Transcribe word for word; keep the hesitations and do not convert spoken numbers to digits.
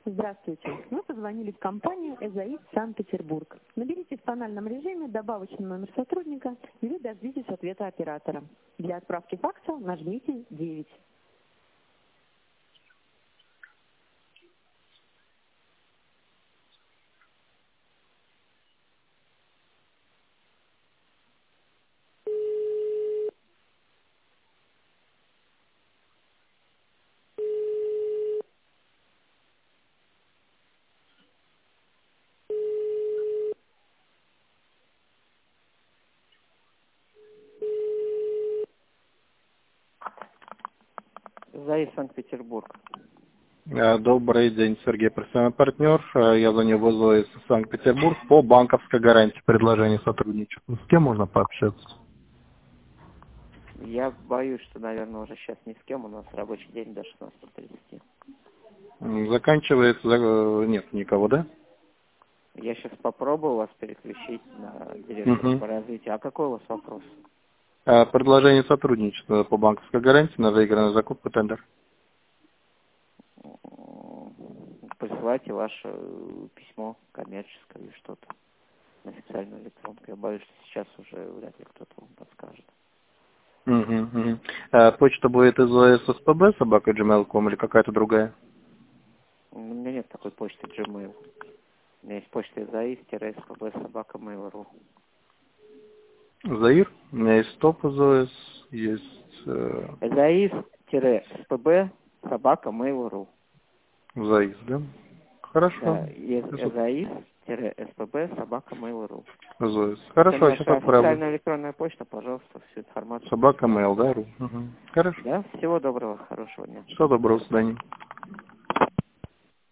Здравствуйте. Мы позвонили в компанию «Эзоид Санкт-Петербург». Наберите в тональном режиме добавочный номер сотрудника или дождитесь ответа оператора. Для отправки факса нажмите девять. Заезд Санкт-Петербург. Э, Добрый день, Сергей, профессиональный партнер. Э, Я звоню в ОЗО Санкт-Петербург по банковской гарантии предложения сотрудничества. С кем можно пообщаться? Я боюсь, что, наверное, уже сейчас ни с кем. У нас рабочий день до шестнадцати тридцати. М, Заканчивается... э, Нет, никого, да? Я сейчас попробую вас переключить на директора Угу. по развитию. А какой у вас вопрос? Предложение сотрудничества по банковской гарантии на заигранную закупку тендер. М, Присылайте ваше э, письмо коммерческое или что-то на официальную электронку. Я боюсь, что сейчас уже вряд ли кто-то вам подскажет. Угу, угу. Э, Почта будет из о эс эс пэ бэ собака джимейл точка ком или какая-то другая? У меня нет такой почты Gmail. У меня есть почта заис-спб собака mail точка ру. Заир? У меня есть топ из о эс, есть э, заис-спб собака mail точка ру. Заир, да? Хорошо. Да, есть заис-спб собака mail точка ру. ЗОЭС. Это Хорошо, сейчас наша отправлю. официальная электронная почта, пожалуйста, всю информацию Собака присылайте. mail, да? Ру? Угу. Хорошо. Да, всего доброго, хорошего дня. Всего доброго, до свидания.